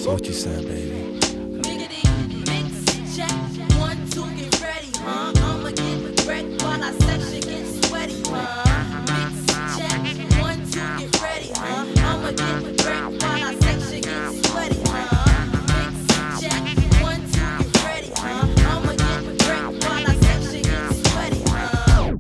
So what you saying, baby? Miggity, mix, check, 1, 2, get ready, huh? I'ma get wrecked while I section get sweaty, huh? Mix, check, 1, 2, get ready, huh? I'ma get wrecked while I section get sweaty, huh? Mix, check, 1, 2, get ready, huh? I'ma get wrecked while I section get sweaty, huh?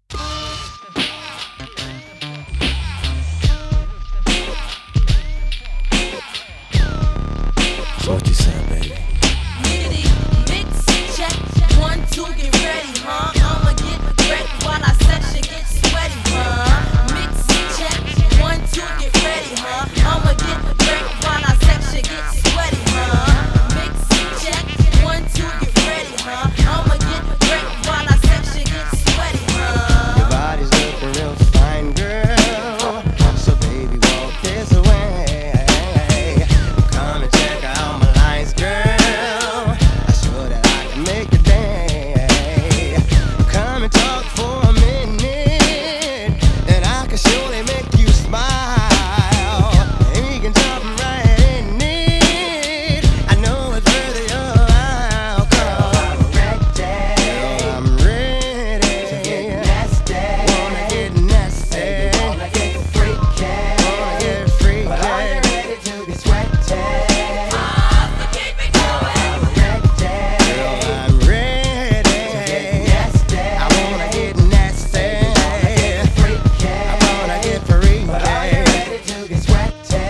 So what you saying, baby? Miggity, mix, check, 1, 2, get ready, huh? I'ma get wrecked while I section get sweaty, huh? Mix, check, 1, 2, get ready, huh? I'ma get wrecked while I section get sweaty, huh? Mix, check, 1, 2, get ready, huh? I'ma get wrecked while I section get sweaty, huh? Your body's looking real fine, girl. So baby, walk this way. Come and check out my lines, girl. I'm sure that I can make your day. Come and talk for a minute, and I can surely make you smile. And we can jump right in it. I know it's worth your while, girl. I'm ready. Girl, I'm ready to get nasty. Wanna get nasty. Wanna get freaky. Wanna get freaky. But are you ready to get sweaty? Keep it going. I'm ready. Girl, I'm ready to get nasty. I wanna get nasty. Freaky. I wanna get freaky. But are you ready to get sweaty?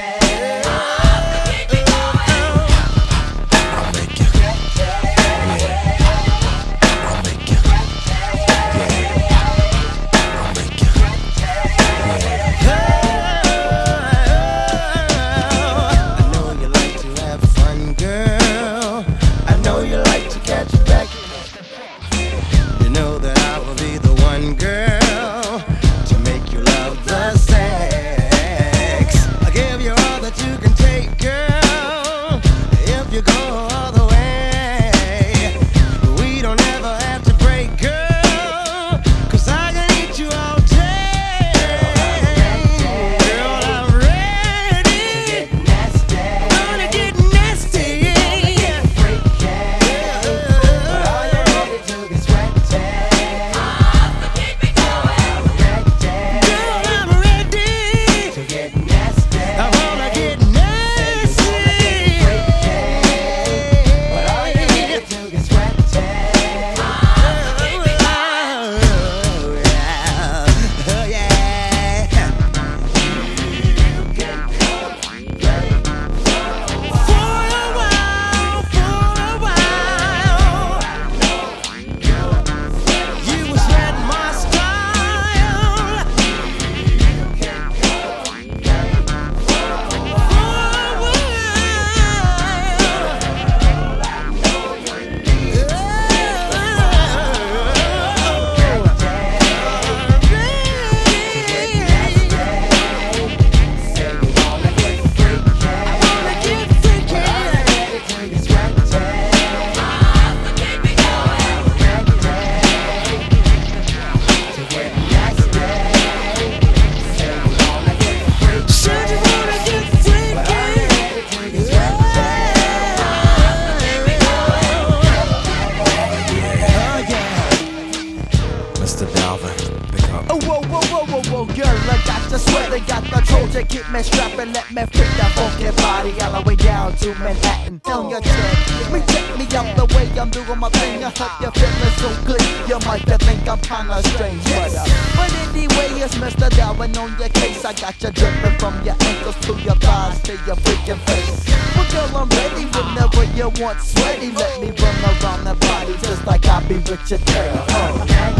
Keep it going. I'll make you. Yeah. I'll make you. Yeah. I'll make you. I know you like to have fun, girl. I know you like to catch it back. You know that I will be the one, girl, to make you love the sex. I'll give you all that you can take, girl, if you go all the way. We don't ever have to break, girl, 'cause I can eat you all day. Girl, I'm ready. Gonna get nasty. But are you ready to get sweaty? Keep it going. Girl, I'm ready to get nasty. I wanna get nasty. But are you ready to get sweaty? Oh yeah. For a while, you was read my style. Said you wanna get Mr. Dalvin, pick up. Oh, whoa, whoa, whoa, whoa, whoa, girl, I got the sweater, got the Trojan, keep me strapped and let me fit that funky body all the way down to Manhattan. On your check, me check me out the way I'm doing my thing. I hope you're feeling so good, you might think I'm kinda strange, but anyway, it's Mr. Darwin on your case. I got you dripping from your ankles to your thighs to your freaking face. Well, girl, I'm ready whenever you want sweaty. Let me run around the body just like I be Richard Perry.